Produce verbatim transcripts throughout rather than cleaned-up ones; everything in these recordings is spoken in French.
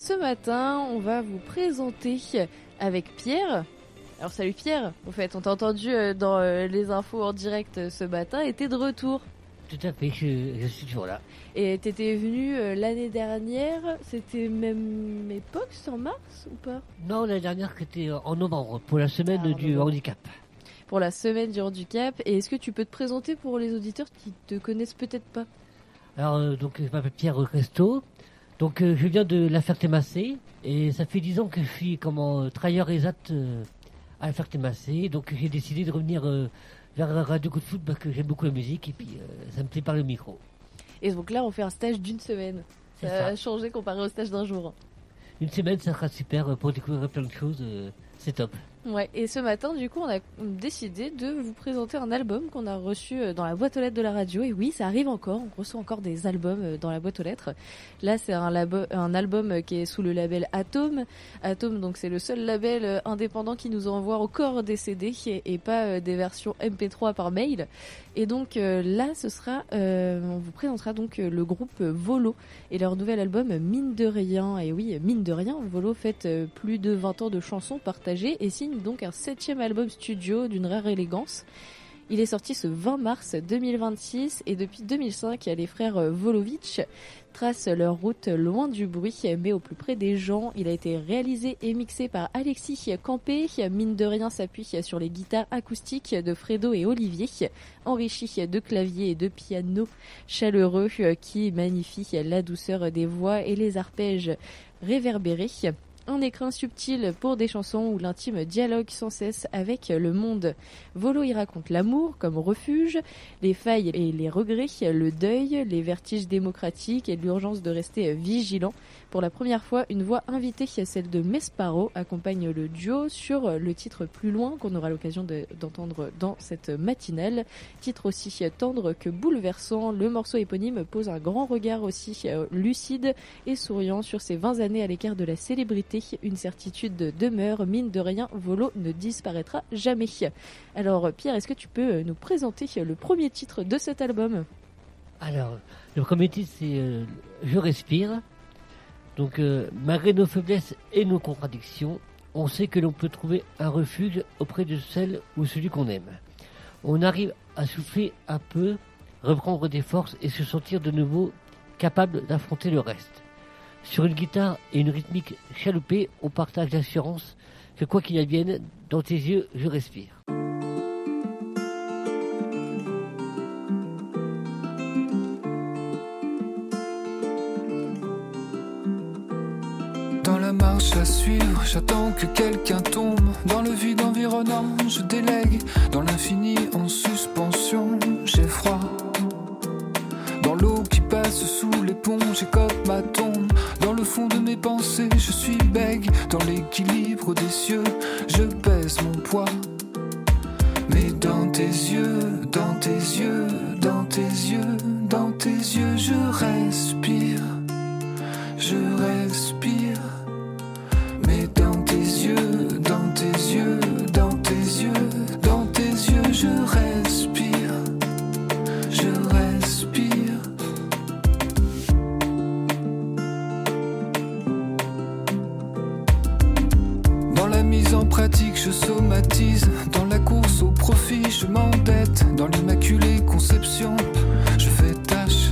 Ce matin, on va vous présenter avec Pierre. Alors salut Pierre, au fait, on t'a entendu dans les infos en direct ce matin et t'es de retour. Tout à fait, je, je suis toujours là. Et t'étais venu l'année dernière, c'était même époque, c'est en mars ou pas? Non, l'année dernière c'était en novembre, pour la semaine ah, du novembre. handicap. Pour la semaine du handicap, et est-ce que tu peux te présenter pour les auditeurs qui te connaissent peut-être pas? Alors, euh, donc je m'appelle Pierre Resto. Donc euh, je viens de La Ferté-Macé et ça fait dix ans que je suis comme travailleur exat euh, à La Ferté-Macé. Donc j'ai décidé de revenir euh, vers la radio Coup de Foot parce que j'aime beaucoup la musique et puis euh, ça me plaît par le micro. Et donc là on fait un stage d'une semaine. Ça, ça a changé comparé au stage d'un jour. Une semaine ça sera super pour découvrir plein de choses, euh, c'est top. Ouais, et ce matin, du coup, on a décidé de vous présenter un album qu'on a reçu dans la boîte aux lettres de la radio. Et oui, ça arrive encore, on reçoit encore des albums dans la boîte aux lettres. Là, c'est un, labo- un album qui est sous le label Atome. Atome, donc, c'est le seul label indépendant qui nous envoie encore des C D et pas des versions M P trois par mail. Et donc euh, là, ce sera, euh, on vous présentera donc le groupe Volo et leur nouvel album Mine de Rien. Et oui, Mine de Rien, Volo fête euh, plus de vingt ans de chansons partagées et signe donc un septième album studio d'une rare élégance. Il est sorti ce vingt mars deux mille vingt-six et depuis deux mille cinq, les frères Volovitch tracent leur route loin du bruit mais au plus près des gens. Il a été réalisé et mixé par Alexis Campé. Mine de Rien s'appuie sur les guitares acoustiques de Fredo et Olivier, enrichies de claviers et de piano chaleureux qui magnifient la douceur des voix et les arpèges réverbérés. Un écrin subtil pour des chansons où l'intime dialogue sans cesse avec le monde. Volo y raconte l'amour comme refuge, les failles et les regrets, le deuil, les vertiges démocratiques et l'urgence de rester vigilant. Pour la première fois, une voix invitée, celle de Mesparo, accompagne le duo sur le titre Plus loin qu'on aura l'occasion de, d'entendre dans cette matinale. Titre aussi tendre que bouleversant, le morceau éponyme pose un grand regard aussi lucide et souriant sur ces vingt années à l'écart de la célébrité. Une certitude demeure, mine de rien, Volo ne disparaîtra jamais. Alors Pierre, est-ce que tu peux nous présenter le premier titre de cet album? Alors, le premier titre c'est euh, Je respire. Donc, euh, malgré nos faiblesses et nos contradictions, on sait que l'on peut trouver un refuge auprès de celle ou celui qu'on aime. On arrive à souffler un peu, reprendre des forces et se sentir de nouveau capable d'affronter le reste. Sur une guitare et une rythmique chaloupée, on partage l'assurance que quoi qu'il advienne, dans tes yeux, je respire. Dans la marche à suivre, j'attends que quelqu'un tombe. Dans le vide environnant, je délègue. Dans l'infini en suspension, j'ai froid. Dans l'eau qui passe sous les ponts, j'écope ma tombe. Dans le fond de mes pensées, je suis bègue. Dans l'équilibre des cieux, je pèse mon poids. Mais dans tes yeux, dans tes yeux, dans tes yeux, dans tes yeux, je respire. Je respire. Mais dans tes yeux, dans tes yeux, dans tes yeux, dans tes yeux, je respire. Je respire. Dans la mise en pratique, je somatise. Dans la course au profit, je m'endette. Dans l'immaculée conception, je fais tâche.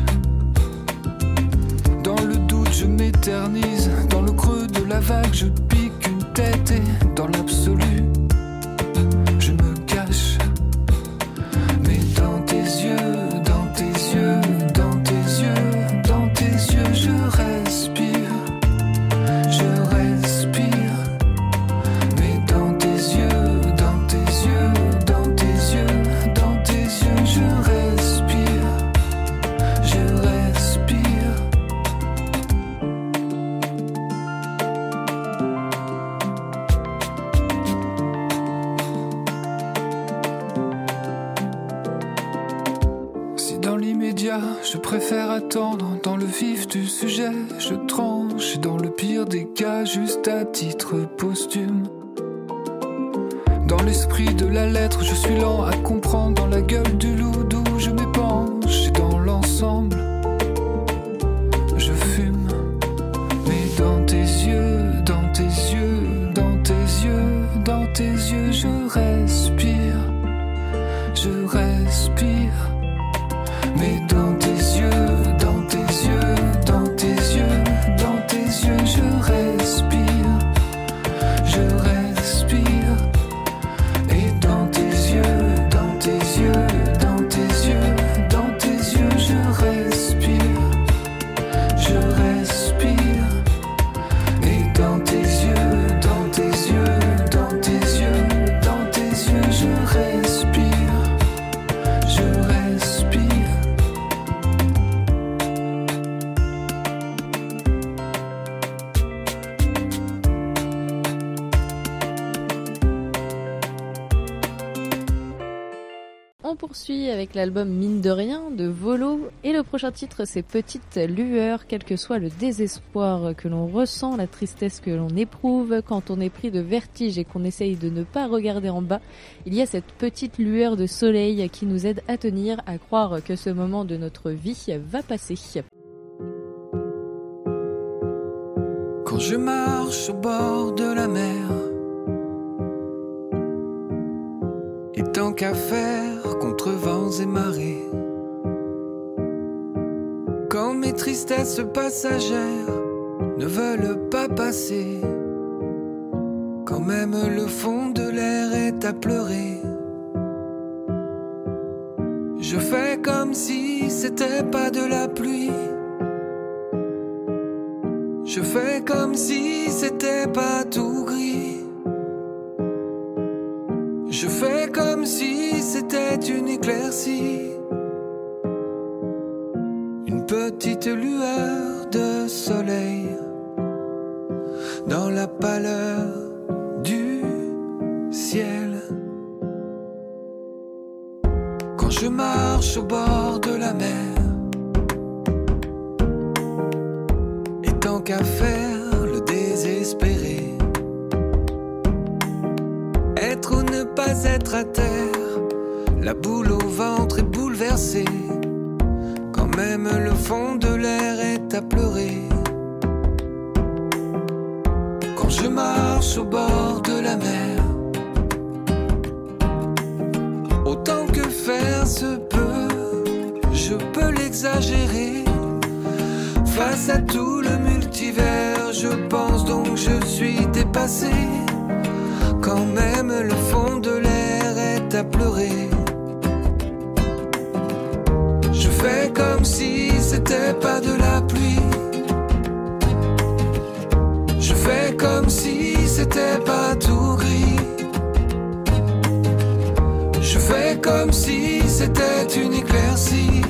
Dans le doute, je m'éternise. Dans le creux de la vague, je pique une tête. Et dans l'absolu, je me cache. Mais dans tes yeux, dans tes yeux, dans tes yeux, dans tes yeux, je respire. Je respire. Mais dans tes yeux, dans tes yeux, dans tes yeux, dans tes yeux, je respire. Je respire. Si dans l'immédiat, je préfère attendre, dans le vif du sujet, je tranche, et dans le pire des cas, juste à titre posthume. Dans l'esprit de la lettre, je suis lent à comprendre, dans la gueule du loup d'où je m'épanche, et dans l'ensemble, je fume. Mais dans tes yeux, poursuit avec l'album Mine de rien de Volo et le prochain titre c'est Petite lueur, quel que soit le désespoir que l'on ressent, la tristesse que l'on éprouve quand on est pris de vertige et qu'on essaye de ne pas regarder en bas, il y a cette petite lueur de soleil qui nous aide à tenir, à croire que ce moment de notre vie va passer. Quand je marche au bord de la mer, et tant qu'à faire contre vents et marées, quand mes tristesses passagères ne veulent pas passer, quand même le fond de l'air est à pleurer, je fais comme si c'était pas de la pluie. Je fais comme si c'était pas tout gris. Je fais comme si c'était une éclaircie, une petite lueur de soleil dans la pâleur du ciel. Quand je marche au bord de la mer, tant qu'à faire le désespéré, être ou ne pas être à terre, la boule au ventre est bouleversée, quand même le fond de l'air est à pleurer. Quand je marche au bord de la mer, autant que faire se peut, je peux l'exagérer. Face à tout le multivers, je pense donc je suis dépassé. Quand même le fond de l'air est à pleurer, je fais comme si c'était pas de la pluie. Je fais comme si c'était pas tout gris. Je fais comme si c'était une éclaircie,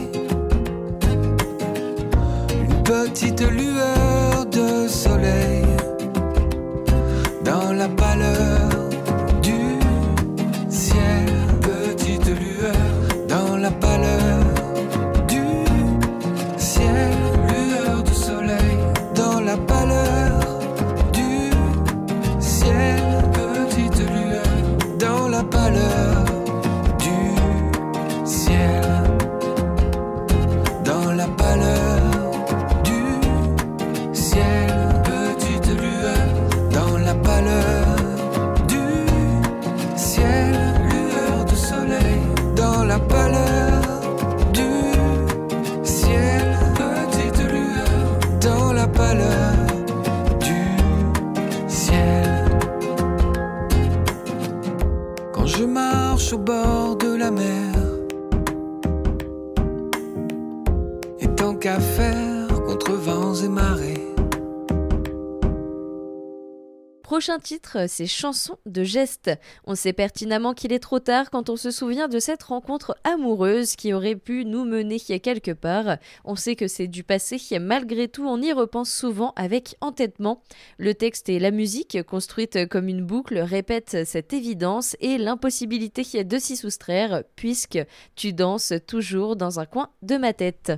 petite lueur de soleil dans la pâleur du ciel. Petite lueur dans la pâleur du ciel. Lueur de soleil dans la pâleur du ciel. Petite lueur dans la pâleur du ciel. Dans la pâleur la pâleur du ciel, petite lueur dans la pâleur du ciel. Quand je marche au bord de la mer, et tant qu'à faire contre vents et marées. Prochain titre, c'est Chanson de geste. On sait pertinemment qu'il est trop tard quand on se souvient de cette rencontre amoureuse qui aurait pu nous mener quelque part. On sait que c'est du passé, malgré tout on y repense souvent avec entêtement. Le texte et la musique, construite comme une boucle, répètent cette évidence et l'impossibilité de s'y soustraire, puisque tu danses toujours dans un coin de ma tête.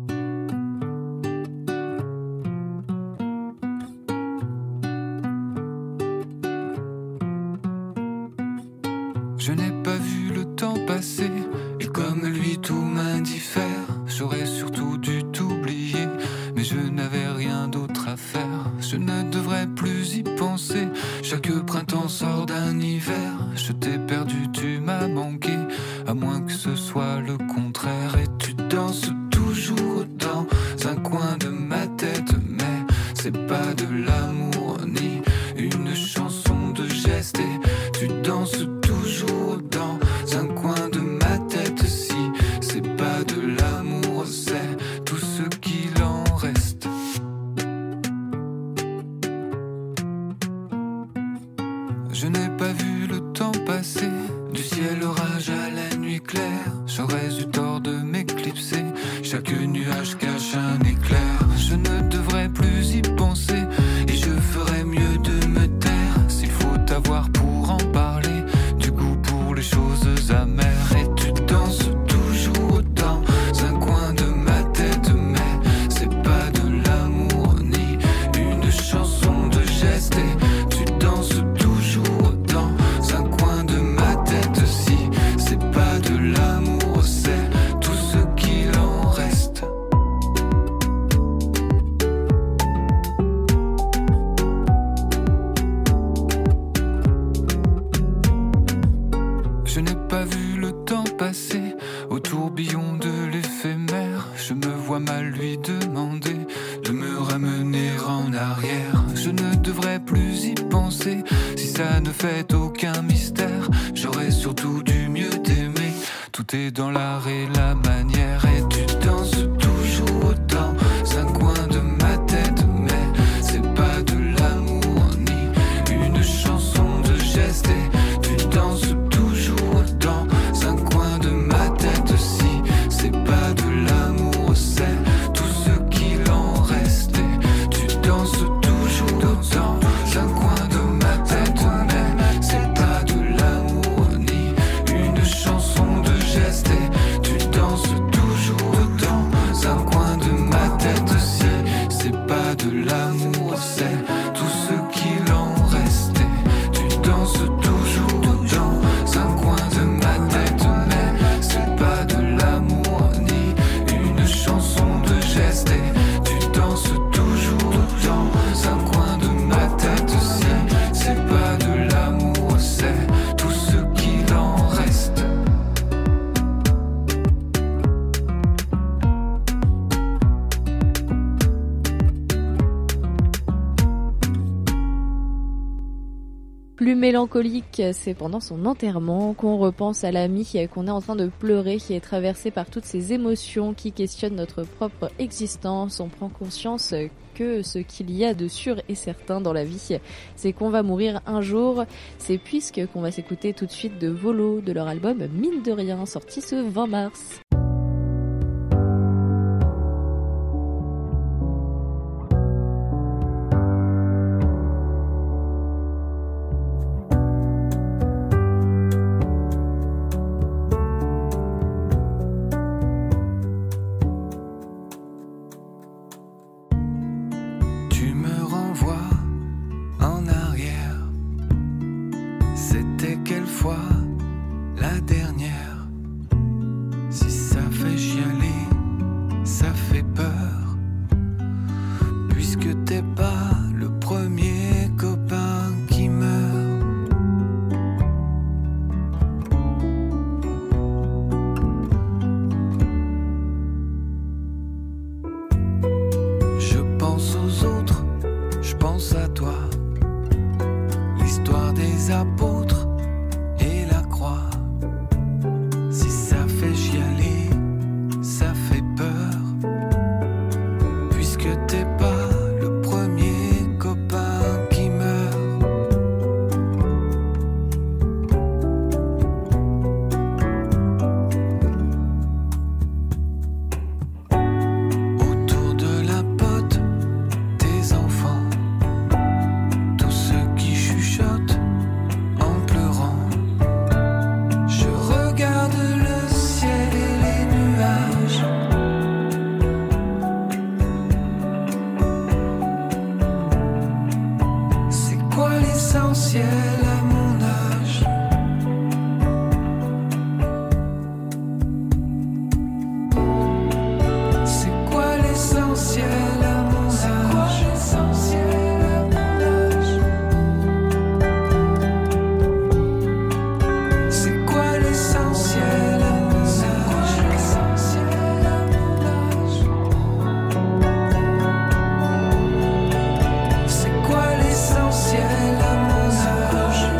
Je n'ai pas vu le temps passer, et comme lui tout m'indiffère. J'aurais surtout dû t'oublier, mais je n'avais rien d'autre à faire. Je ne devrais plus y penser, chaque printemps sort d'un hiver. Je t'ai perdu, tu m'as manqué, à moins que ce soit le contraire. Et tu danses toujours dans un coin de ma tête, mais c'est pas de l'amour ni une chanson de geste. Et tu danses toujours dans un coin de ma tête. Si c'est pas de l'amour, c'est tout ce qu'il en reste. Je n'ai pas vu le temps passer, du ciel orage à la nuit claire. J'aurais eu tort de m'éclipser, chaque nuage cache un éclair. Je ne devrais plus y penser, et je ferais mieux de me taire. S'il faut t'avoir pour en parler, du goût pour les choses amères. Et tu danses je ne devrais plus y penser. Si ça ne fait aucun mystère, j'aurais surtout dû mieux t'aimer. Tout est dans l'art et la manière, et tu danses toujours autant, un coin de ma tête, mais c'est pas de l'amour ni une chanson de geste. Et tu danses toujours autant, un coin de ma tête. Si c'est pas de l'amour, c'est tout ce qu'il en reste. Et tu danses toujours autant, un coin de ma tête, mais c'est pas de l'amour ni une chanson de geste. Et tu danses toujours autant, un coin de ma tête. Si c'est pas de l'amour, c'est tout ce qu'il en reste. Et tu danses toujours autant, un coin de ma tête, mais c'est pas de l'amour ni une chanson de geste. Et tu danses toujours autant, un coin de ma tête. Si c'est pas de l'amour, c'est tout ce qu'il en reste. Plus mélancolique, c'est pendant son enterrement qu'on repense à l'ami qu'on est en train de pleurer, qui est traversé par toutes ces émotions qui questionnent notre propre existence. On prend conscience que ce qu'il y a de sûr et certain dans la vie, c'est qu'on va mourir un jour. C'est puisque qu'on va s'écouter tout de suite de Volo, de leur album Mine de rien, sorti ce vingt mars. Tu me renvoies en arrière. C'était quelle fois la dernière? Si ça fait chialer, ça fait peur. Puisque t'es pas le premier copain qui meurt. Je pense aux autres, je pense à toi. L'histoire des apôtres et la croix. Si ça fait chialer, ça fait peur. Puisque t'es pas le premier copain qui meurt. Autour de la pote, tes enfants, tous ceux qui chuchotent en pleurant. Je regarde le ciel et les nuages. C'est quoi l'essentiel à mon âge? C'est quoi l'essentiel à mon âge? C'est quoi l'essentiel à mon âge? C'est quoi l'essentiel à mon âge?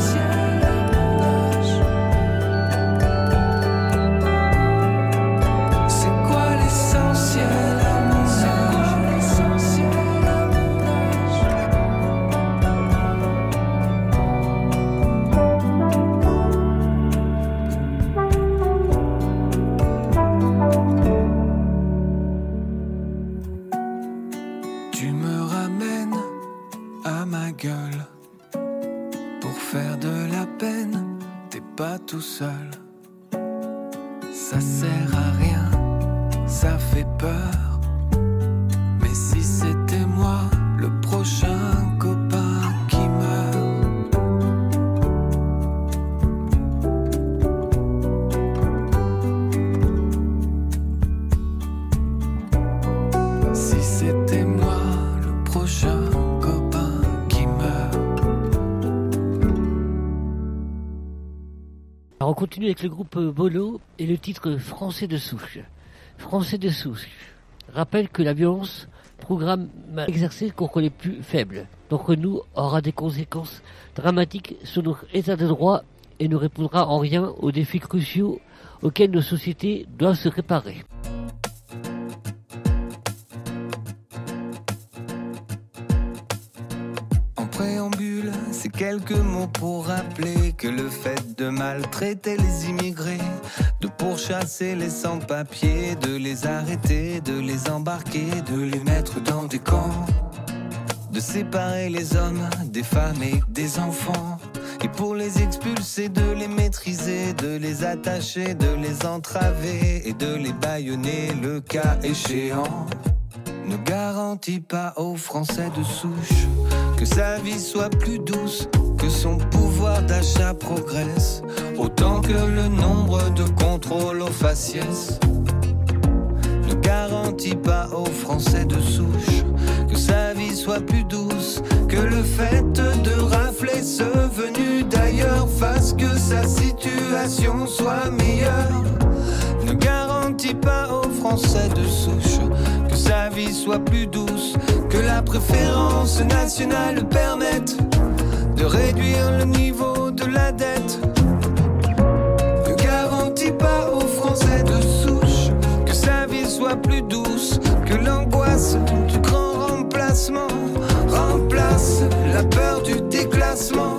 C'est quoi l'essentiel à mon Tu me ramènes à ma gueule. Pour faire de la peine, t'es pas tout seul. Ça sert à rien, ça fait peur. Mais si c'était moi, le prochain copain qui meurt. Si c'était moi, le prochain copain qui meurt. Alors on continue avec le groupe Volo et le titre Français de souche. Français de souche rappelle que la violence programme exercé contre les plus faibles d'entre nous aura des conséquences dramatiques sur notre état de droit et ne répondra en rien aux défis cruciaux auxquels nos sociétés doivent se préparer. En préambule, c'est quelques mots pour rappeler que le fait de maltraiter les immigrés, de pourchasser les sans-papiers, de les arrêter, de les embarquer, de les mettre dans des camps, de séparer les hommes des femmes et des enfants, et pour les expulser, de les maîtriser, de les attacher, de les entraver et de les bâillonner le cas échéant, ne garantit pas aux Français de souche que sa vie soit plus douce, que son pouvoir d'achat progresse autant que le nombre de contrôles aux faciès. Ne garantit pas aux Français de souche que sa vie soit plus douce, que le fait de rafler ce venu d'ailleurs fasse que sa situation soit meilleure. Ne garantit pas aux Français de souche que sa vie soit plus douce, que la préférence nationale permette de réduire le niveau de la dette. Ne garantit pas aux Français de souche que sa vie soit plus douce, que l'angoisse du grand remplacement remplace la peur du déclassement.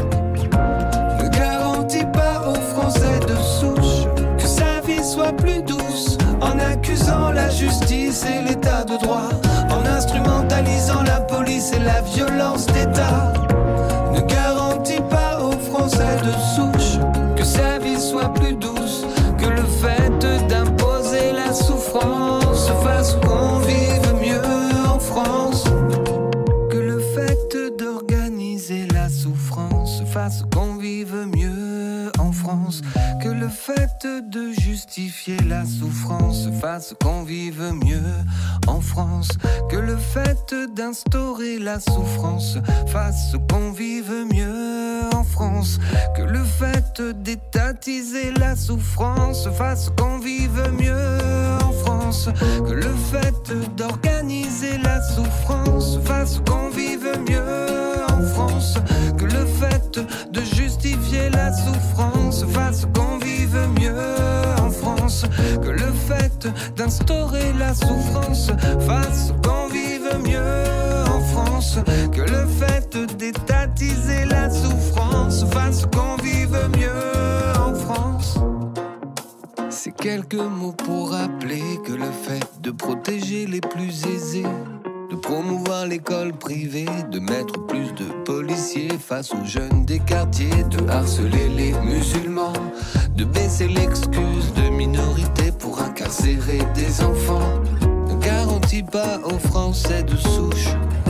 Ne garantit pas aux Français de souche que sa vie soit plus douce, en accusant la justice et l'état de droit, en instrumentalisant la police et la violence d'État. Ne garantit pas aux Français de souche que sa vie soit plus douce, que le fait d'imposer la souffrance fasse qu'on vive mieux en France, que le fait d'organiser la souffrance fasse qu'on vive mieux en France, que le fait de justifier la souffrance fasse qu'on vive mieux en France, que le fait d'instaurer la souffrance fasse qu'on vive mieux en France, que le fait d'étatiser la souffrance fasse qu'on vive mieux en France, que le fait d'organiser la souffrance fasse qu'on vive mieux en France, que le fait de justifier la souffrance fasse qu'on vive mieux en France, que le fait d'instaurer la souffrance fasse qu'on vive mieux en France, que le fait d'étatiser la souffrance fasse qu'on vive mieux en France. C'est quelques mots pour rappeler que le fait de protéger les plus aisés, de promouvoir l'école privée, de mettre plus de policiers face aux jeunes des quartiers, de harceler les musulmans, de baisser l'excuse de minorité pour incarcérer des enfants, ne garantit pas aux Français de souche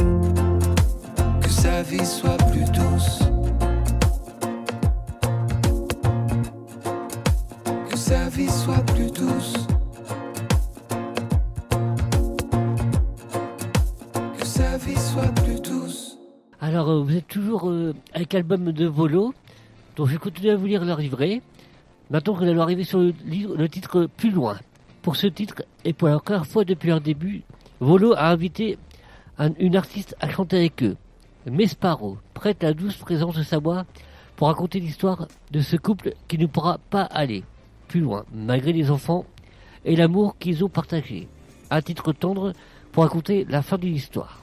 que sa vie soit plus douce, que sa vie soit plus douce. Alors, euh, vous êtes toujours euh, avec l'album de Volo, donc je vais continuer à vous lire leur livret. Maintenant que nous allons arriver sur le, livre, le titre Plus loin. Pour ce titre, et pour la première fois depuis leur début, Volo a invité un, une artiste à chanter avec eux, Mesparo, prête à la douce présence de sa voix pour raconter l'histoire de ce couple qui ne pourra pas aller plus loin, malgré les enfants et l'amour qu'ils ont partagé. Un titre tendre pour raconter la fin de l'histoire.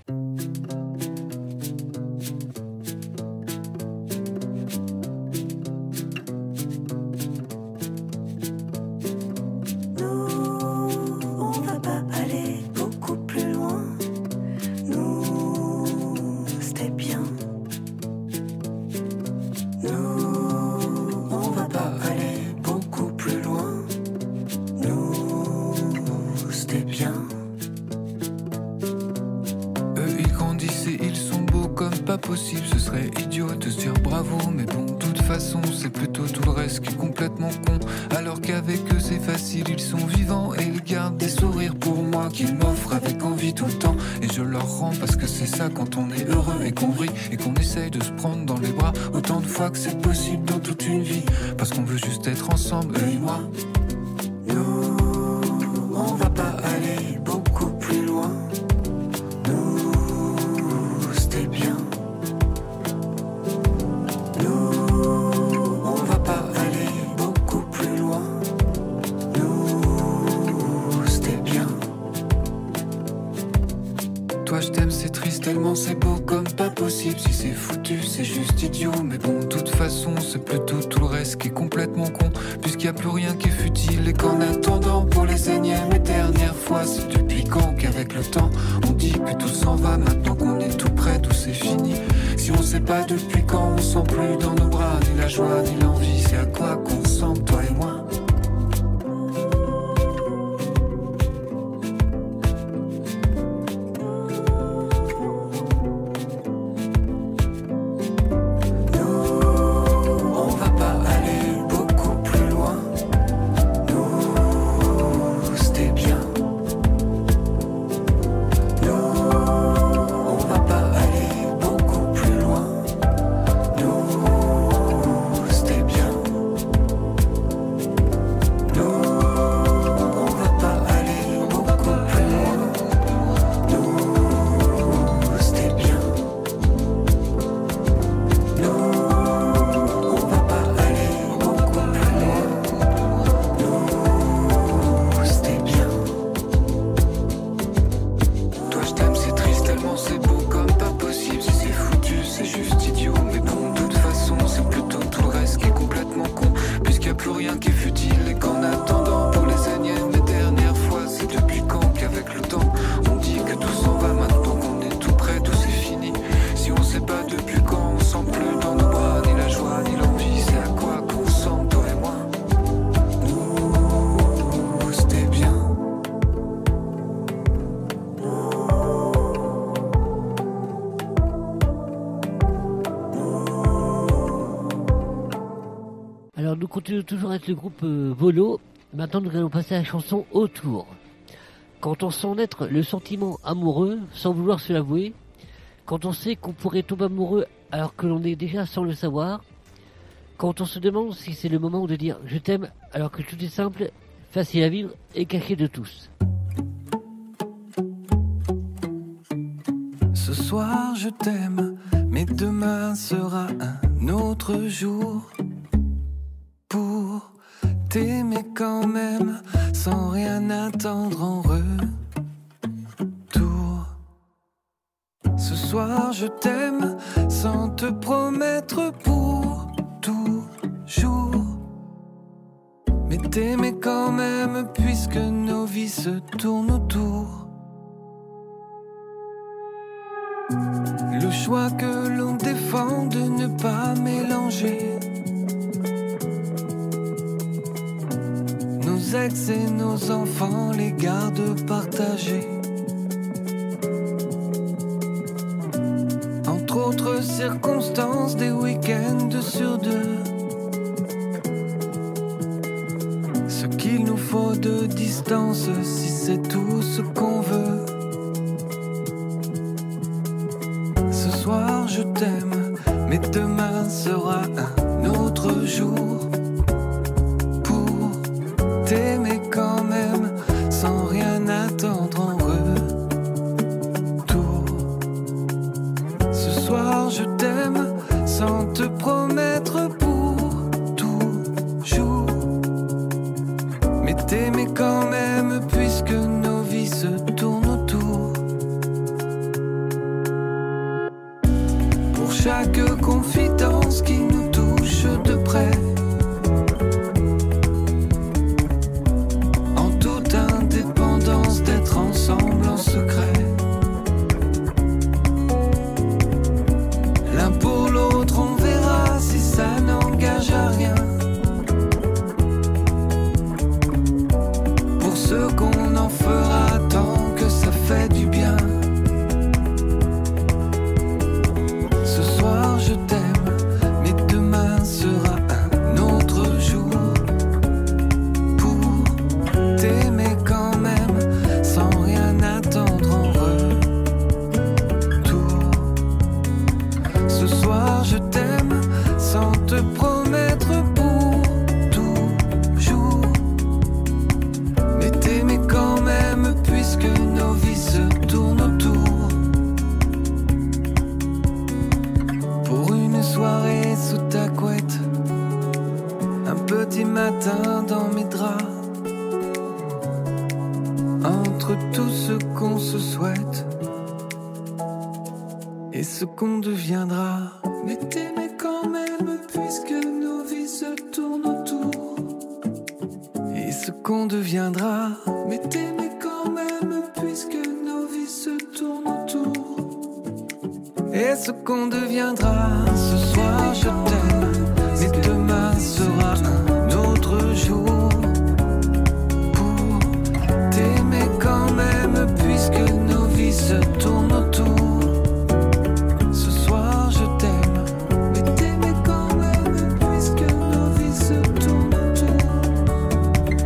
Possible, ce serait idiot de se dire bravo, mais bon, de toute façon, c'est plutôt tout le reste qui est complètement con. Alors qu'avec eux, c'est facile, ils sont vivants et ils gardent des sourires pour moi qu'ils m'offrent avec envie tout le temps. Et je leur rends parce que c'est ça quand on est heureux et qu'on brille et qu'on essaye de se prendre dans les bras autant de fois que c'est possible dans toute une vie. Parce qu'on veut juste être ensemble, eux et moi. Nous, on va pas aller beaucoup plus loin. c'est beau comme pas possible. Si c'est foutu, c'est juste idiot. Mais bon, de toute façon, c'est plutôt tout le reste qui est complètement con. Puisqu'il n'y a plus rien qui est futile. Et qu'en attendant, pour les énièmes et dernières fois, c'est depuis quand qu'avec le temps, on dit que tout s'en va. Maintenant qu'on est tout près, tout c'est fini. Si on sait pas depuis quand, on sent plus dans nos bras ni la joie ni l'envie. C'est à quoi qu'on ressemble, toi et moi. Nous continuons toujours avec le groupe euh, Volo. Maintenant, nous allons passer à la chanson Autour. Quand on sent naître le sentiment amoureux sans vouloir se l'avouer, quand on sait qu'on pourrait tomber amoureux alors que l'on est déjà sans le savoir, quand on se demande si c'est le moment de dire je t'aime alors que tout est simple, facile à vivre et caché de tous. Ce soir je t'aime, mais demain sera un autre jour. Pour t'aimer quand même, sans rien attendre en retour. Ce soir je t'aime, sans te promettre pour toujours. Mais t'aimer quand même, puisque nos vies se tournent autour. Le choix que l'on défend de ne pas mélanger nos ex et nos enfants, les gardes partagés. Entre autres circonstances, des week-ends sur deux. Ce qu'il nous faut de distance, si c'est tout ce qu'on veut. Ce soir je t'aime, mais demain sera un autre jour. T'aimer quand même, sans rien attendre en retour. Ce soir je t'aime, sans te promettre pour toujours. Mais t'aimer quand même, puisque nos vies se tournent autour. Pour chaque confidence qui nous touche de près, d'être ensemble en secret. L'un pour l'autre, on verra si ça n'engage à rien. Pour ce qu'on en fera tant que ça fait du bien. Ce soir je t'aime, mais demain sera un autre jour. Pour t'aimer quand même, sans rien attendre en retour. Ce soir je t'aime, sans te promettre pour toujours. Mais t'aimer quand même, puisque nos vies se tournent autour. Pour une soirée sous ta couette, un petit matin dans mes draps. Entre tout ce qu'on se souhaite, et ce qu'on deviendra. Mais t'aimer quand même puisque nos vies se tournent autour, et ce qu'on deviendra. Mais t'aimer quand même puisque nos vies se tournent autour, et ce qu'on deviendra. Ce soir je t'aime, mais demain sera un autre jour. Pour t'aimer quand même puisque nos vies se tournent autour. Ce soir je t'aime, mais t'aimer quand même puisque nos vies se tournent autour.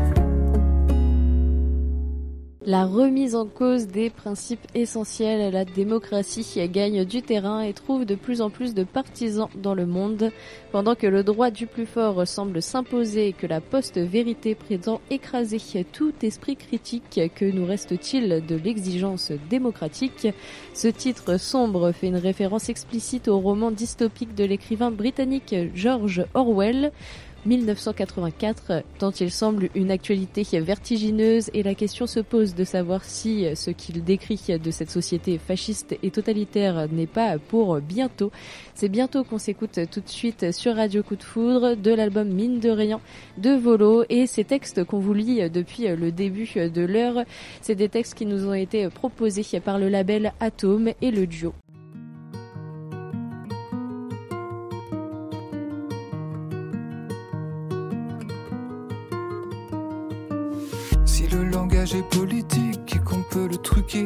La remise en cause des principes essentiels, la démocratie gagne du terrain et trouve de plus en plus de partisans dans le monde. Pendant que le droit du plus fort semble s'imposer et que la post-vérité prétend écraser tout esprit critique, que nous reste-t-il de l'exigence démocratique ? Ce titre sombre fait une référence explicite au roman dystopique de l'écrivain britannique George Orwell, dix-neuf cent quatre-vingt-quatre, dont il semble une actualité vertigineuse, et la question se pose de savoir si ce qu'il décrit de cette société fasciste et totalitaire n'est pas pour bientôt. C'est bientôt qu'on s'écoute tout de suite sur Radio Coup de Foudre de l'album Mine de Rien de Volo, et ces textes qu'on vous lit depuis le début de l'heure, c'est des textes qui nous ont été proposés par le label Atome et le duo. Si le langage est politique et qu'on peut le truquer,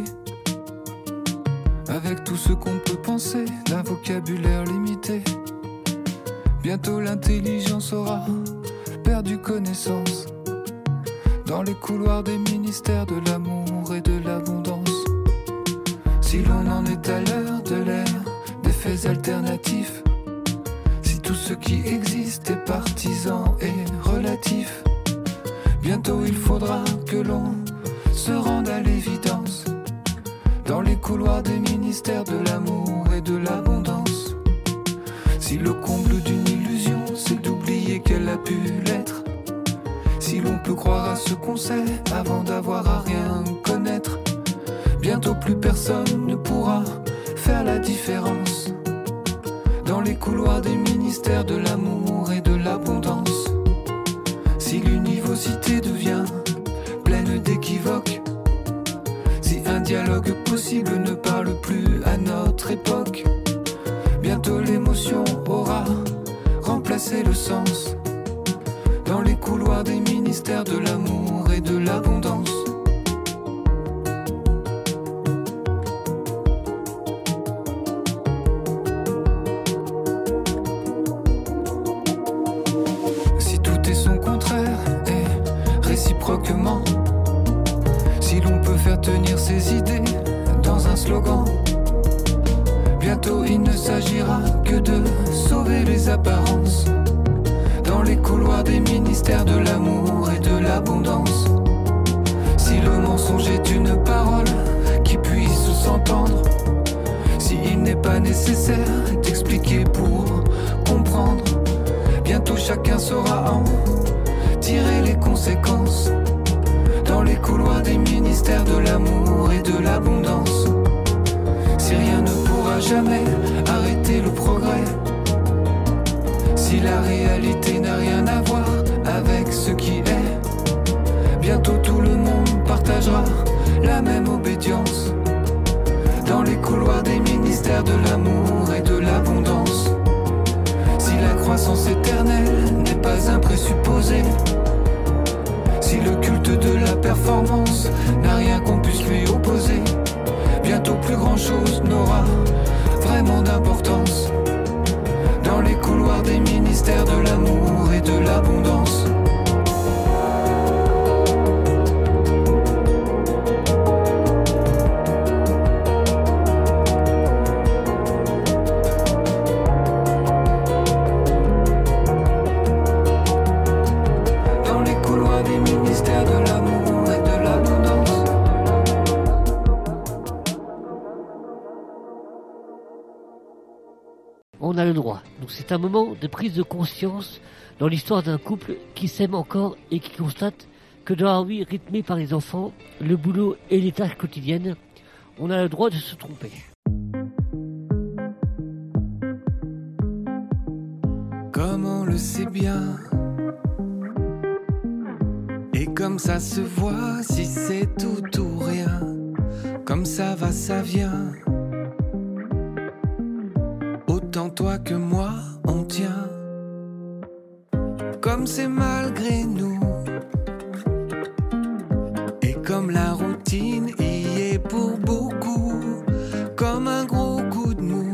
avec tout ce qu'on peut penser d'un vocabulaire limité, bientôt l'intelligence aura perdu connaissance dans les couloirs des ministères de l'amour et de l'abondance. Si l'on en est à l'heure de l'ère des faits alternatifs, si tout ce qui existe est partisan et relatif, bientôt il faudra que l'on se rende à l'évidence dans les couloirs des ministères de l'amour et de l'abondance. Si le comble d'une illusion c'est d'oublier qu'elle a pu l'être, si l'on peut croire à ce qu'on sait avant d'avoir à rien connaître, bientôt plus personne ne pourra faire la différence dans les couloirs des ministères de l'amour et de l'abondance. Si l'univocité devient pleine d'équivoques, si un dialogue possible ne parle plus à notre époque, bientôt l'émotion aura remplacé le sens dans les couloirs des ministères de l'amour et de l'abondance. Réciproquement, si l'on peut faire tenir ses idées dans un slogan, bientôt il ne s'agira que de sauver les apparences dans les couloirs des ministères de l'amour et de l'abondance. Si le mensonge est une parole qui puisse s'entendre, si il n'est pas nécessaire d'expliquer pour comprendre, bientôt chacun saura en tirer les conséquences dans les couloirs des ministères de l'amour et de l'abondance. Si rien ne pourra jamais arrêter le progrès, si la réalité n'a rien à voir avec ce qui est, bientôt tout le monde partagera la même obédience dans les couloirs des ministères de l'amour et de l'abondance. Si la croissance éternelle n'est pas un présupposé, si le culte de la performance n'a rien qu'on puisse lui opposer, bientôt plus grand chose n'aura vraiment d'importance dans les couloirs des ministères de l'amour et de l'abondance. On a le droit. Donc c'est un moment de prise de conscience dans l'histoire d'un couple qui s'aime encore et qui constate que dans la vie rythmée par les enfants, le boulot et les tâches quotidiennes, on a le droit de se tromper. comme on le sait bien. Et comme ça se voit, si c'est tout ou rien. Comme ça va, ça vient. Autant toi que moi, on tient. Comme c'est malgré nous. Et comme la routine y est pour beaucoup. Comme un gros coup de mou.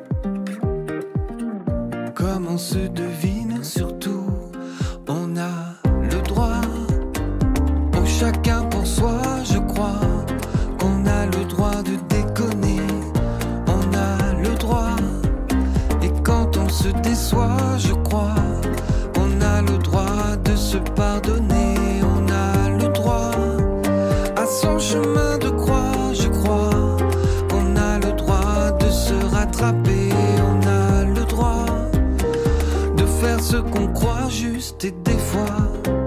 Comme on se devine, surtout, on a le droit. Au chacun pour soi, je crois. Qu'on a le droit de déconner. On a le droit. Et quand on se déçoit, je crois. On a le droit de se pardonner. On a le droit à son chemin de croix, je crois. On a le droit de se rattraper. On a le droit de faire ce qu'on croit juste. Et des fois,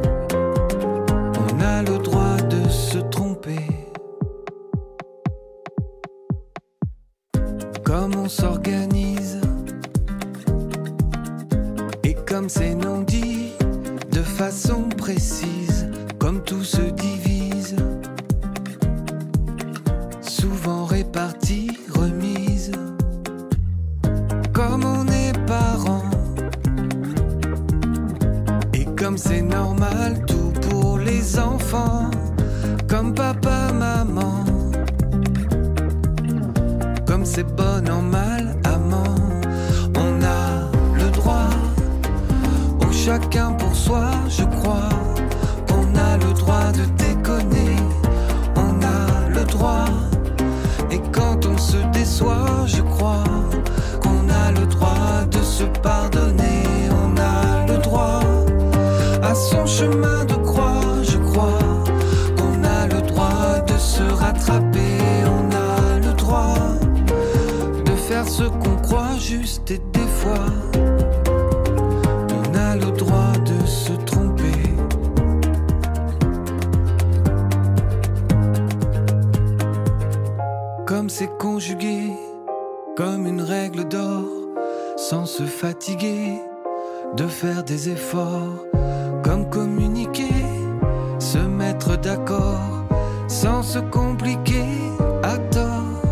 on a le droit de se tromper. Comme on s'organise. Et comme c'est non dit de façon précise. Comme tout se divise. Souvent réparti, remise. Comme on est parents. Et comme c'est normal, tout pour les enfants. Comme papa, maman. Comme c'est bon en mal, amant. On a le droit. Au chacun pour soi, je crois. On a le droit de déconner. On a le droit. Et quand on se déçoit, je crois. Qu'on a le droit de se pardonner. On a le droit à son chemin de croix, je crois. Qu'on a le droit de se rattraper. On a le droit de faire ce qu'on croit juste. Et des fois, on a le droit de se tromper. Comme c'est conjugué, comme une règle d'or, sans se fatiguer de faire des efforts. Comme communiquer, se mettre d'accord, sans se compliquer à tort.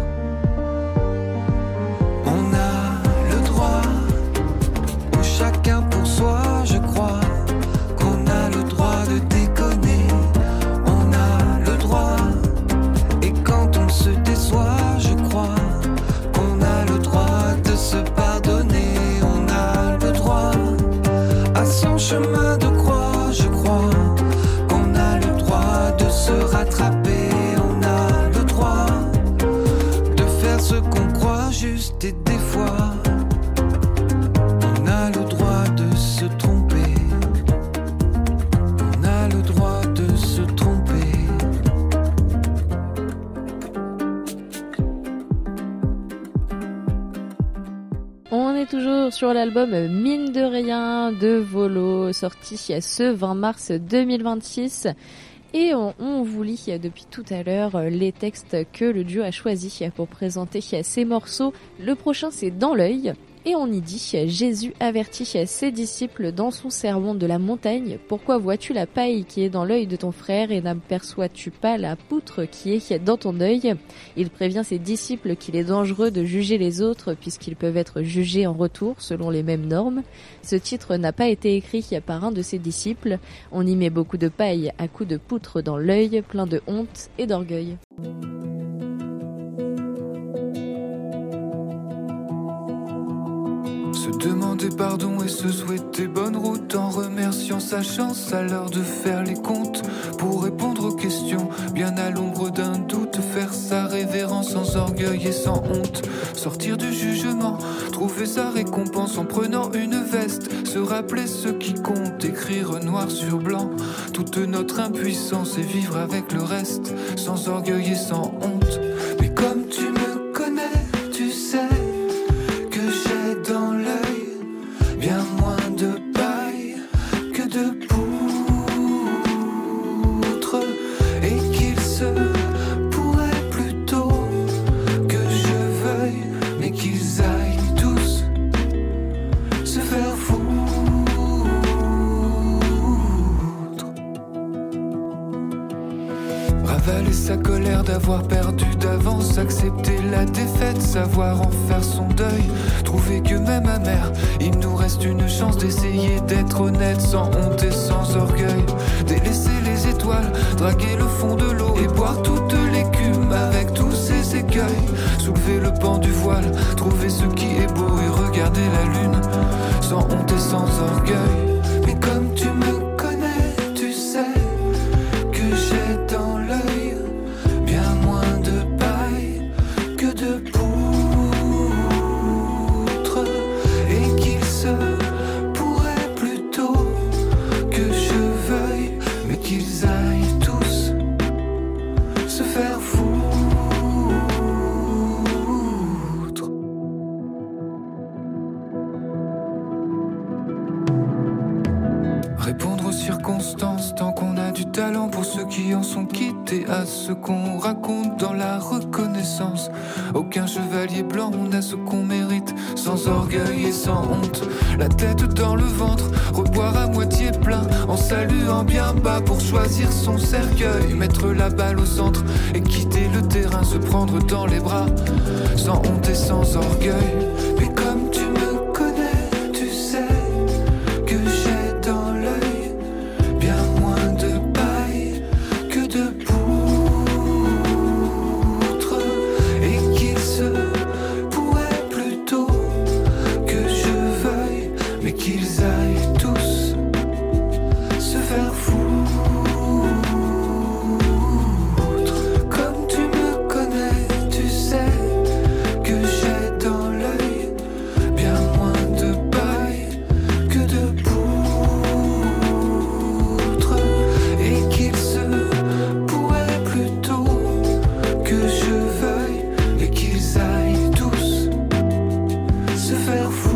On a le droit, au chacun pour soi, je crois. Qu'on a le droit de déconner. On a le droit. Et quand on se déçoit, je crois. Qu'on a le droit de se pardonner. On a le droit à son chemin de croix, je crois. Qu'on a le droit de se rattraper. On a le droit de faire ce qu'on croit juste. Et des fois, on a le droit de se tromper. On a le droit de se tromper. On est toujours sur l'album Mine de rien de Volo, sorti ce vingt mars deux mille vingt-six. Et on, on vous lit depuis tout à l'heure les textes que le duo a choisis pour présenter ces morceaux. Le prochain, c'est Dans l'œil. Et on y dit « Jésus avertit ses disciples dans son sermon de la montagne. Pourquoi vois-tu la paille qui est dans l'œil de ton frère et n'aperçois-tu pas la poutre qui est dans ton œil ?» Il prévient ses disciples qu'il est dangereux de juger les autres puisqu'ils peuvent être jugés en retour selon les mêmes normes. Ce titre n'a pas été écrit par un de ses disciples. On y met beaucoup de paille à coups de poutre dans l'œil, plein de honte et d'orgueil. Se demander pardon et se souhaiter bonne route en remerciant sa chance à l'heure de faire les comptes pour répondre aux questions bien à l'ombre d'un doute, faire sa révérence sans orgueil et sans honte, sortir du jugement, trouver sa récompense en prenant une veste, se rappeler ce qui compte, écrire noir sur blanc toute notre impuissance et vivre avec le reste sans orgueil et sans honte. Mais comme tu me connais, tu sais que j'ai dans l'œil bien moins de paille que de poutre, et qu'il se pourrait plutôt que je veuille, mais qu'ils aillent tous se faire foutre. d'avoir perdu d'avance, accepter la défaite, savoir en faire son deuil, trouver que même amer, il nous reste une chance d'essayer d'être honnête, sans honte et sans orgueil, délaisser les étoiles, draguer le fond de l'eau et boire toute l'écume avec tous ses écueils, soulever le pan du voile, trouver ce qui est beau et regarder la lune, sans honte et sans orgueil. Mais comme tu me connais, tu sais que j'ai dans l'œil bien moins de paille que de poutres, et qu'il se pourrait plutôt que je veuille, mais qu'ils aillent tous se faire foutre. Répondre aux circonstances tant qu'on a du talent, pour ceux qui en sont quittés, à ce qu'on raconte dans la reconnaissance. Aucun chevalier blanc, on a ce qu'on mérite, sans orgueil et sans honte, la tête dans le ventre, reboire à moitié plein, en saluant bien bas pour choisir son cercueil, mettre la balle au centre et quitter le terrain, se prendre dans les bras, sans honte et sans orgueil. Mais comme tu me connais, tu sais que j'ai dans l'œil bien moins de paille que de poutres, et qu'il se pourrait plutôt que je veuille, mais qu'ils aillent tous se faire foutre. Comme tu me connais, tu sais que j'ai dans l'œil bien moins de paille que de poutres, et qu'il se pourrait plutôt que je veuille, et qu'ils aillent tous se faire foutre.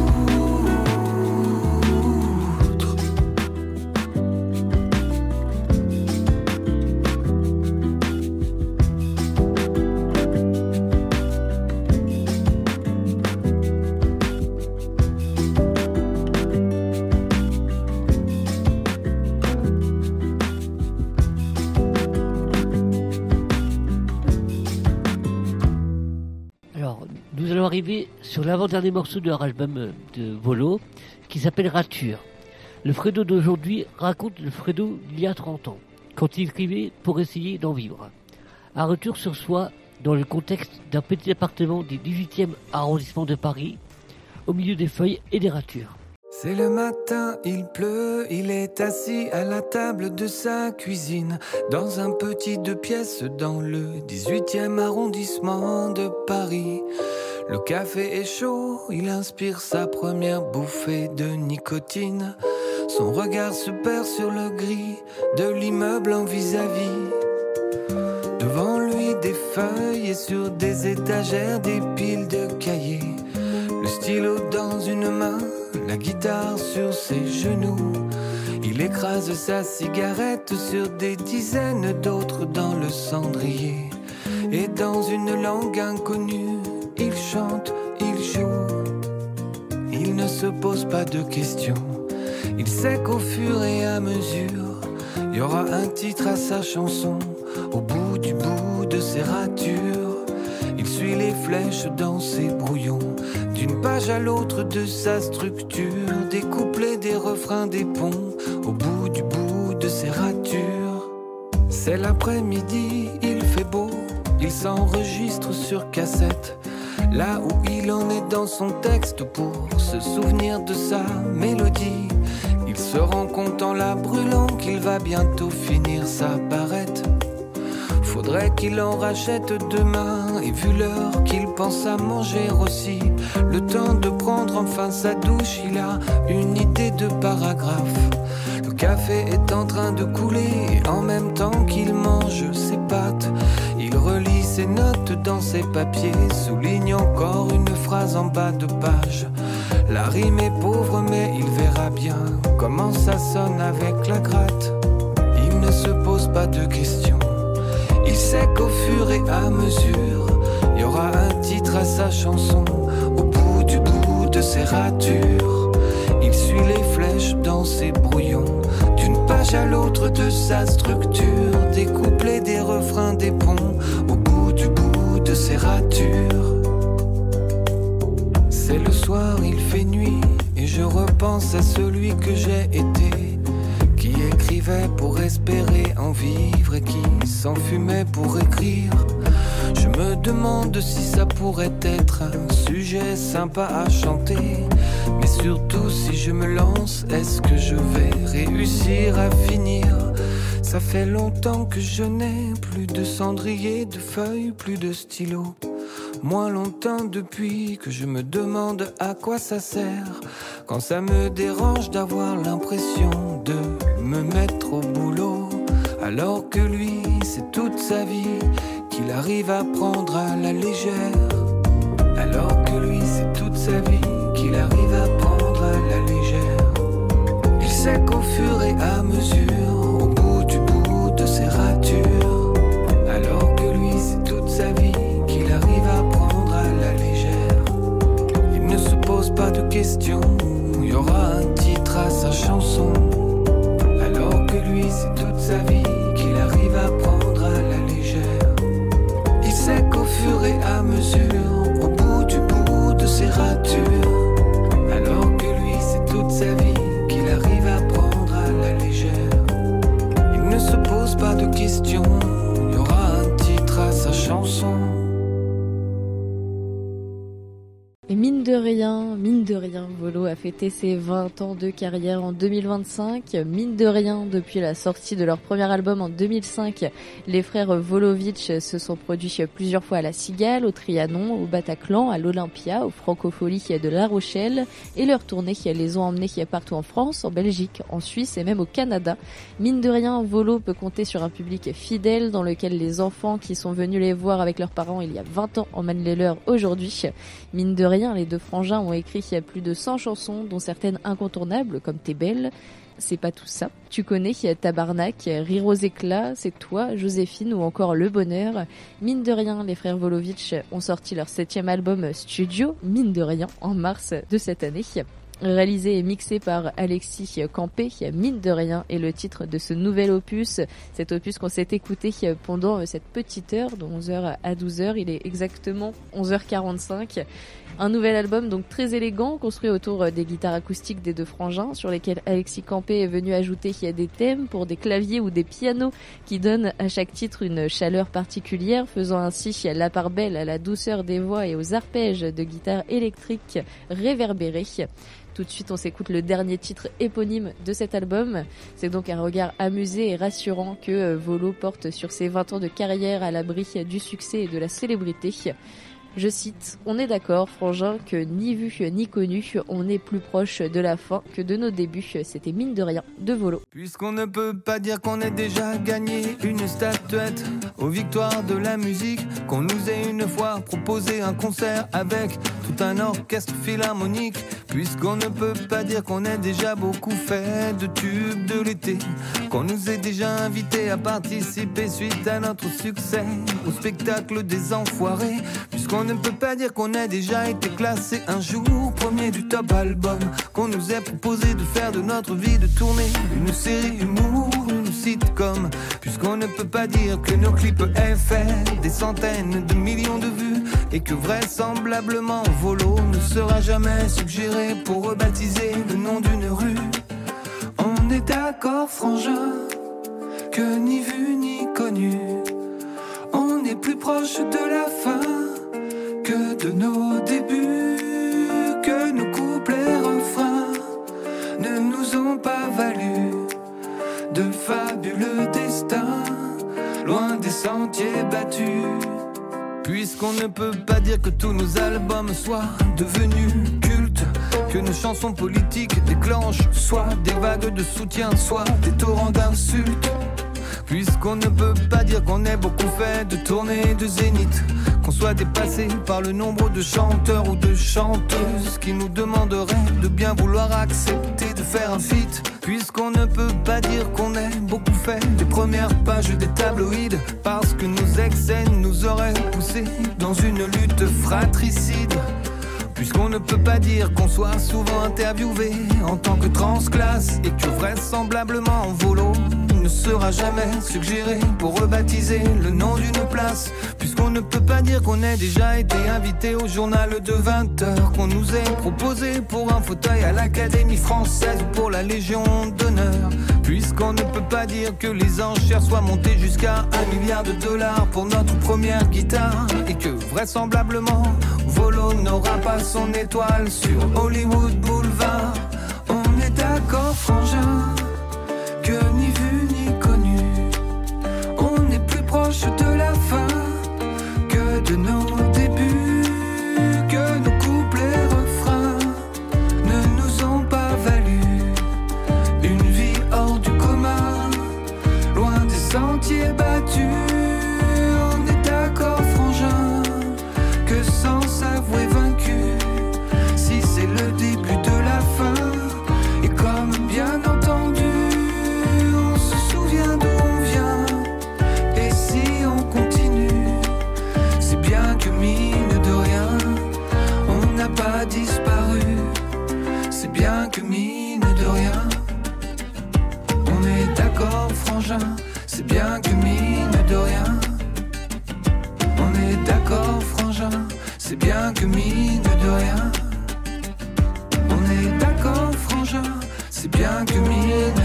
Alors, nous allons arriver sur l'avant-dernier morceau de leur album de Volo, qui s'appelle Rature. Le Fredo d'aujourd'hui raconte le Fredo d'il y a trente ans, quand il écrivait pour essayer d'en vivre. Un retour sur soi dans le contexte d'un petit appartement du dix-huitième arrondissement de Paris, au milieu des feuilles et des ratures. C'est le matin, il pleut, il est assis à la table de sa cuisine, dans un petit deux pièces dans le dix-huitième arrondissement de Paris. Le café est chaud, il inspire sa première bouffée de nicotine. Son regard se perd sur le gris de l'immeuble en vis-à-vis. Devant lui des feuilles et sur des étagères des piles de cahiers. Le stylo dans une main, la guitare sur ses genoux. Il écrase sa cigarette sur des dizaines d'autres dans le cendrier. Et dans une langue inconnue, il chante, il joue. Il ne se pose pas de questions. Il sait qu'au fur et à mesure, il y aura un titre à sa chanson, au bout du bout de ses ratures. Il suit les flèches dans ses brouillons, d'une page à l'autre de sa structure, des couplets, des refrains, des ponts, au bout du bout de ses ratures. C'est l'après-midi, il fait beau, il s'enregistre sur cassette, là où il en est dans son texte pour se souvenir de sa mélodie. Il se rend compte en la brûlant qu'il va bientôt finir sa barrette. Faudrait qu'il en rachète demain, et vu l'heure qu'il pense à manger aussi, le temps de prendre enfin sa douche, il a une idée de paragraphe. Le café est en train de couler, et en même temps qu'il mange ses pâtes, il relit ses notes dans ses papiers, souligne encore une phrase en bas de page. La rime est pauvre mais il verra bien comment ça sonne avec la gratte. Il ne se pose pas de questions. Il sait qu'au fur et à mesure, il y aura un titre à sa chanson, au bout du bout de ses ratures. Il suit les flèches dans ses brouillons, d'une page à l'autre de sa structure, des couplets, des refrains, des ponts, au bout du bout de ses ratures. C'est le soir, il fait nuit, et je repense à celui que j'ai été, qui écrivait pour espérer en vivre et qui s'enfumait pour écrire. Je me demande si ça pourrait être un sujet sympa à chanter, mais surtout si je me lance, est-ce que je vais réussir à finir? Ça fait longtemps que je n'ai plus de cendrier, de feuilles, plus de stylo. Moins longtemps depuis que je me demande à quoi ça sert, quand ça me dérange d'avoir l'impression de me mettre au boulot, alors que lui, c'est toute sa vie qu'il arrive à prendre à la légère. Alors que lui, c'est toute sa vie qu'il arrive à prendre à la légère. Il sait qu'au fur et à mesure, au bout du bout de ses ratures, alors que lui, c'est toute sa vie qu'il arrive à prendre à la légère. Il ne se pose pas de questions, il y aura un titre à sa chanson. Alors que lui, c'est toute sa vie qu'il arrive à prendre à la légère. Il sait qu'au fur et à mesure, au bout du bout de ses ratures, alors que lui, c'est toute sa vie qu'il arrive à prendre à la légère. Il ne se pose pas de questions, il y aura un titre à sa chanson. Et mine de rien, mine de rien, Volo a fêté ses vingt ans de carrière en deux mille vingt-cinq. Mine de rien, depuis la sortie de leur premier album en deux mille cinq, les frères Volovitch se sont produits plusieurs fois à la Cigale, au Trianon, au Bataclan, à l'Olympia, au Francofolie de La Rochelle, et leurs tournées les ont emmenés partout en France, en Belgique, en Suisse et même au Canada. Mine de rien, Volo peut compter sur un public fidèle dans lequel les enfants qui sont venus les voir avec leurs parents il y a vingt ans emmènent les leurs aujourd'hui. Mine de rien, les deux frangins ont écrit plus de cent chansons, dont certaines incontournables, comme T'es belle. C'est pas tout ça. Tu connais Tabarnak, Rire aux éclats, C'est toi, Joséphine ou encore Le Bonheur. Mine de rien, les frères Volovitch ont sorti leur septième album studio, Mine de rien, en mars de cette année. Réalisé et mixé par Alexis Campé, Mine de rien est le titre de ce nouvel opus. Cet opus qu'on s'est écouté pendant cette petite heure, de onze heures à douze heures, il est exactement onze heures quarante-cinq. Un nouvel album donc très élégant, construit autour des guitares acoustiques des deux frangins, sur lesquels Alexis Campé est venu ajouter des thèmes pour des claviers ou des pianos qui donnent à chaque titre une chaleur particulière, faisant ainsi la part belle à la douceur des voix et aux arpèges de guitare électrique réverbérés. Tout de suite, on s'écoute le dernier titre éponyme de cet album. C'est donc un regard amusé et rassurant que Volo porte sur ses vingt ans de carrière à l'abri du succès et de la célébrité. Je cite, « On est d'accord, frangin, que ni vu ni connu, on est plus proche de la fin que de nos débuts. » C'était Mine de rien de Volo. Puisqu'on ne peut pas dire qu'on ait déjà gagné une statuette aux victoires de la musique, qu'on nous ait une fois proposé un concert avec tout un orchestre philharmonique, puisqu'on ne peut pas dire qu'on ait déjà beaucoup fait de tubes de l'été, qu'on nous ait déjà invités à participer suite à notre succès au spectacle des Enfoirés, puisqu'on ne peut pas dire qu'on ait déjà été classé un jour premier du top album, qu'on nous ait proposé de faire de notre vie de tournée une série humour, une sitcom, puisqu'on ne peut pas dire que nos clips aient fait des centaines de millions de vues, et que vraisemblablement Volo ne sera jamais suggéré pour rebaptiser le nom d'une rue. On est d'accord, frangin, que ni vu ni connu, on est plus proche de la fin que de nos débuts, que nos couplets refrains ne nous ont pas valu de fabuleux destins, loin des sentiers battus. Puisqu'on ne peut pas dire que tous nos albums soient devenus cultes, que nos chansons politiques déclenchent soit des vagues de soutien, soit des torrents d'insultes. Puisqu'on ne peut pas dire qu'on ait beaucoup fait de tournées de zénith, qu'on soit dépassé par le nombre de chanteurs ou de chanteuses qui nous demanderaient de bien vouloir accepter de faire un feat. Puisqu'on ne peut pas dire qu'on ait beaucoup fait des premières pages des tabloïds, parce que nos ex-scènes nous auraient poussés dans une lutte fratricide. Puisqu'on ne peut pas dire qu'on soit souvent interviewé en tant que transclasse, et que vraisemblablement en volo ne sera jamais suggéré pour rebaptiser le nom d'une place. Puisqu'on ne peut pas dire qu'on ait déjà été invité au journal de vingt heures, qu'on nous ait proposé pour un fauteuil à l'Académie française ou pour la Légion d'honneur. Puisqu'on ne peut pas dire que les enchères soient montées jusqu'à un milliard de dollars pour notre première guitare, et que vraisemblablement Volo n'aura pas son étoile sur Hollywood Boulevard. On est d'accord, frangin, que ni vu ni connu, on est plus proche de la fin que de nos débuts, que nos couplets refrains ne nous ont pas valu une vie hors du commun, loin des sentiers battus. On est d'accord, frangin, que sans s'avouer vaincu, si c'est le début de la fin, et comme bien entendu on se souvient d'où on vient, et si on continue, c'est bien que mine de rien on n'a pas disparu. C'est bien que mine de rien on est d'accord, frangin. C'est bien que mine de rien on est d'accord, frangin. C'est bien que mine de rien on est d'accord, frangin. C'est bien que mine